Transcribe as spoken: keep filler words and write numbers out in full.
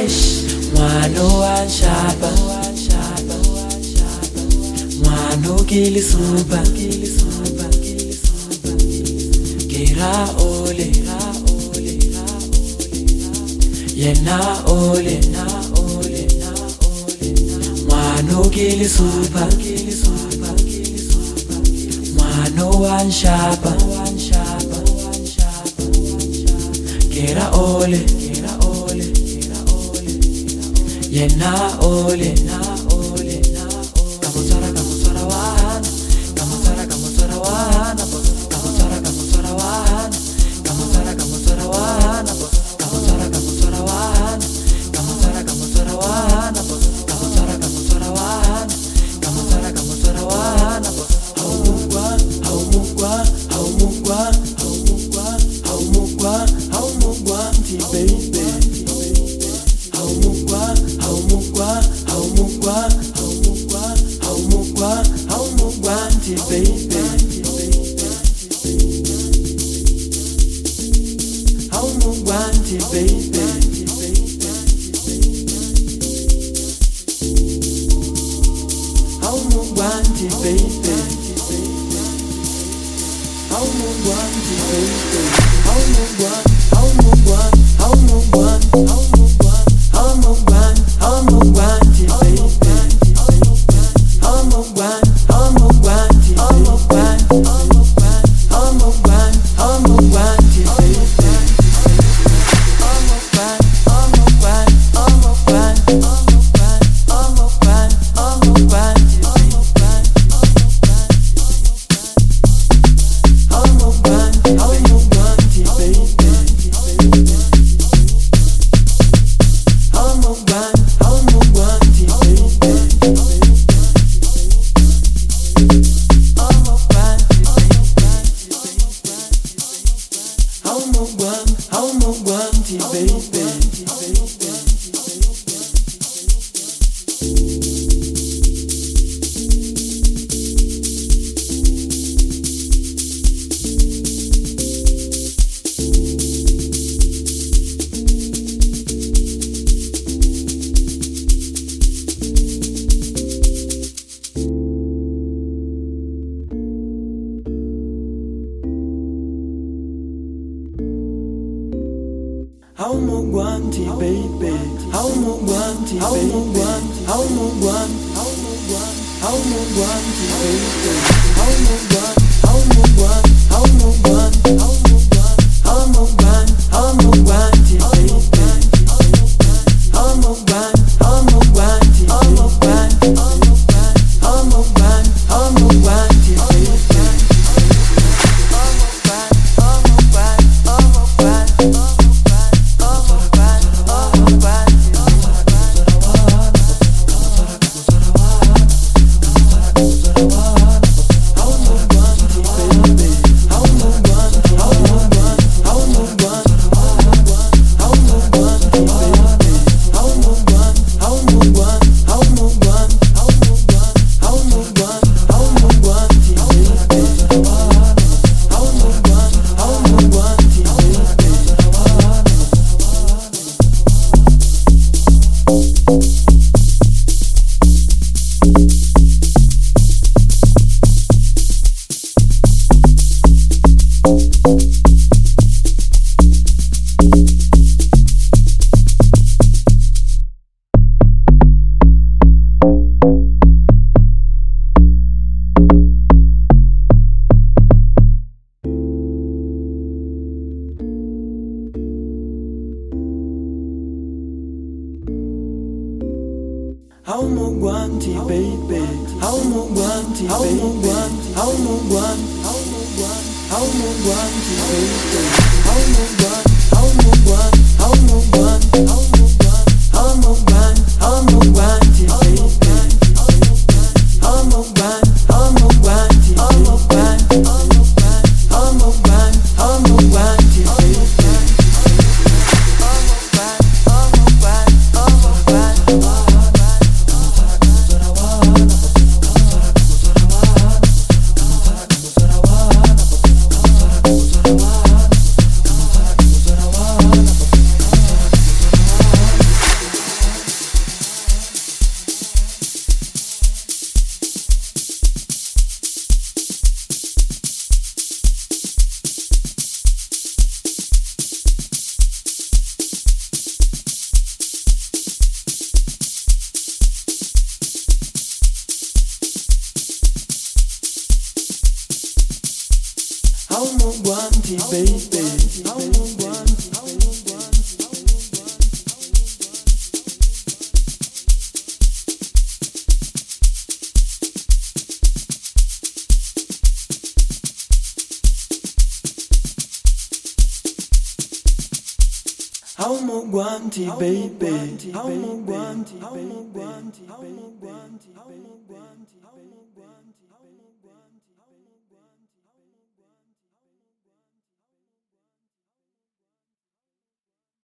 Kili super, kili super, kili super. Kira ole, ole, yena ole, na ole, na ole. Mano kili super, kili super, kili super. Mano one shapa, one shapa, one shapa. Kira ole, kira ole, kira ole. Yena ole, na ole, na ole. Kamutsara, kamutsara wa. Kamutsara, kamutsara wana, kamutsara, kamutsara wana, kamutsara, kamutsara wana, kamutsara, kamutsara wana, kamutsara, kamutsara wana, kamutsara, kamutsara wana, kamutsara, kamutsara wana. Haumugwa, haumugwa, haumugwa, haumugwa, haumugwa, haumugwa, ti baby. Haumugwa, haumugwa, haumugwa, haumugwa, haumugwa, haumugwa, ti baby. Haumugwa, ti baby. Haumugwa, ti baby. Haumugwa, ti baby. Haumugwa, haumugwa, haumugwa, haumugwa, haumugwa, haumugwa, ti baby. Haumugwa, haumugwa, ti baby. Haumugwa, haumugwa, ti baby. Haumugwa, haumugwa, haumugwa, haumugwa, haumugwa, ti baby. Haumugwa, haumugwa, ti baby. Haumugwa, haumugwa, ti baby. Haumugwa, haumugwa, ti baby. Haumugwa, ti baby. Haumugwa, ti baby. Haumugwa, haumugwa, haumugwa, ti baby. Haumugwa, haumugwa, haumugwa, haumugwa, haumugwa, haumugwa, ti baby. Haumugwa, haumugwa, ti baby. Haumugwa, haumugwa, ti baby. Haumugwa, ti baby. Haumugwa, ti baby. Haumugwa, haumugwa, haumugwa, ti baby. Haumugwa, haumugwa, haumugwa, haumugwa, haumugwa, haumugwa, ti baby. Haumugwa, haumugwa, ti baby. Haumugwa, haumugwa, ti baby. Haumo guanti, baby. Haumo guanti, haumo guanti. Haumo guanti, baby. Haumo guanti, haumo guanti, haumo guanti, haumo guanti, haumo guanti, haumo guanti.